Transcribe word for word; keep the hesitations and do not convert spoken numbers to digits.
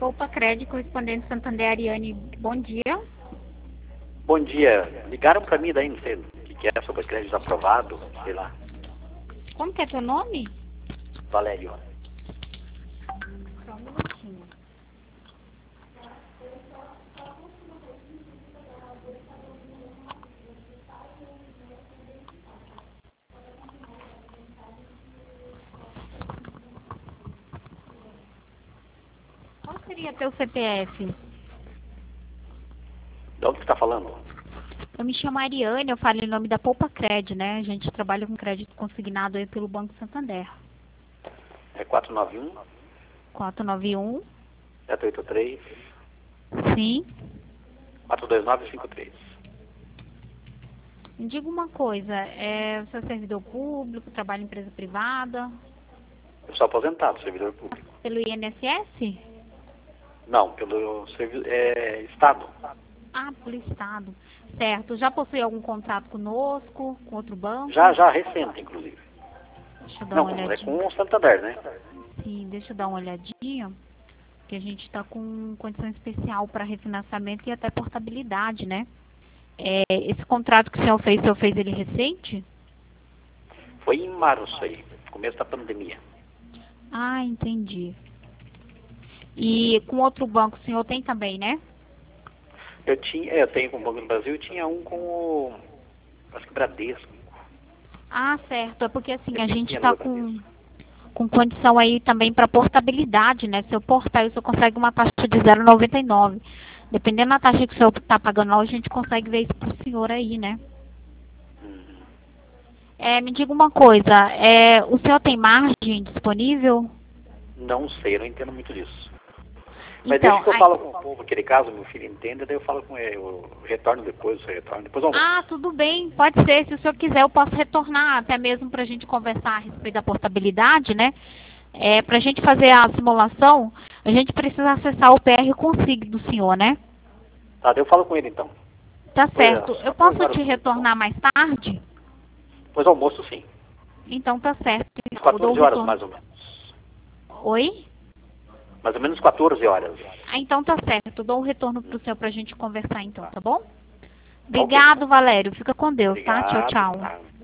Poupa Crédito, correspondente Santander, Ariane. Bom dia. Bom dia. Ligaram para mim daí, não sei o que, que é, sobre crédito aprovado, sei lá. Como que é teu nome? Valério. Só um minutinho. Qual seria teu C P F? De onde você está falando? Eu me chamo Ariane, eu falo em nome da Poupa Crédito, né? A gente trabalha com crédito consignado aí pelo Banco Santander. É quatro nove um, quatro nove um, sete oito três, sim. quatro dois nove cinco três. Me diga uma coisa, é, você é servidor público, trabalha em empresa privada? Eu sou aposentado, servidor público. Pelo I N S S? Não, pelo servi é, Estado. Ah, pelo Estado. Certo. Já possui algum contrato conosco, com outro banco? Já, já, recente, inclusive. Deixa eu dar Não, uma é olhadinha. com o Santander, né? Sim, deixa eu dar uma olhadinha. Que a gente está com condição especial para refinanciamento e até portabilidade, né? É, esse contrato que o senhor fez, o senhor fez ele recente? Foi em março aí, começo da pandemia. Ah, entendi. E com outro banco o senhor tem também, né? Eu tinha, é, eu tenho com o Banco do Brasil e tinha um com o, acho que Bradesco. Ah, certo. É porque assim, Eu a tinha gente no está Bradesco. com, com condição aí também para portabilidade, né? Se eu portar, o senhor consegue uma taxa de zero vírgula noventa e nove. Dependendo da taxa que o senhor está pagando lá, a gente consegue ver isso para o senhor aí, né? Uhum. É, me diga uma coisa, é, o senhor tem margem disponível? Não sei, eu não entendo muito disso. Mas Então, deixa que eu aí- falo com o povo, aquele caso, meu filho entenda, daí eu falo com ele, eu retorno depois, eu retorno depois do almoço. Ah, tudo bem, pode ser. Se o senhor quiser, eu posso retornar, até mesmo para a gente conversar a respeito da portabilidade, né? É, para a gente fazer a simulação, a gente precisa acessar o P R Consig do senhor, né? Tá, daí eu falo com ele então. Tá Depois, certo. às Eu quatorze posso horas, te retornar mais tarde? depois do almoço, sim. Então tá certo. Às Eu dou o quatorze horas, retorno. mais ou menos. Oi? Mais ou menos quatorze horas. Ah, então tá certo. Eu dou o retorno pro senhor pra gente conversar então, tá bom? Ok. Obrigado, Valério. Fica com Deus, tá? Tchau, Obrigado. tchau. Tá.